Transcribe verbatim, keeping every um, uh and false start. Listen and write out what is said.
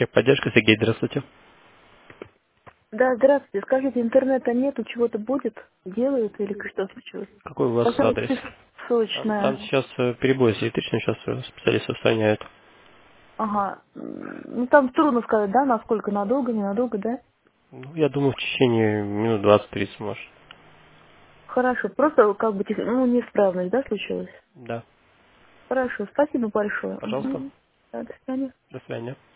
Техподдержка, Сергей, здравствуйте. Да, здравствуйте. Скажите, интернета нету, чего-то будет? Делают или что случилось? Какой у вас Поставить адрес? Там, там ссылочная. сейчас э, перебой с электричеством, сейчас э, специалисты устраняют. Ага. М, Ну, там трудно сказать, да, насколько надолго, ненадолго, да? Ну, я думаю, в течение минут двадцать-тридцать может. Хорошо. Просто как бы, тех- ну, неисправность, да, случилась? Да. Хорошо. Спасибо большое. Пожалуйста. Угу. Да, до свидания. До свидания.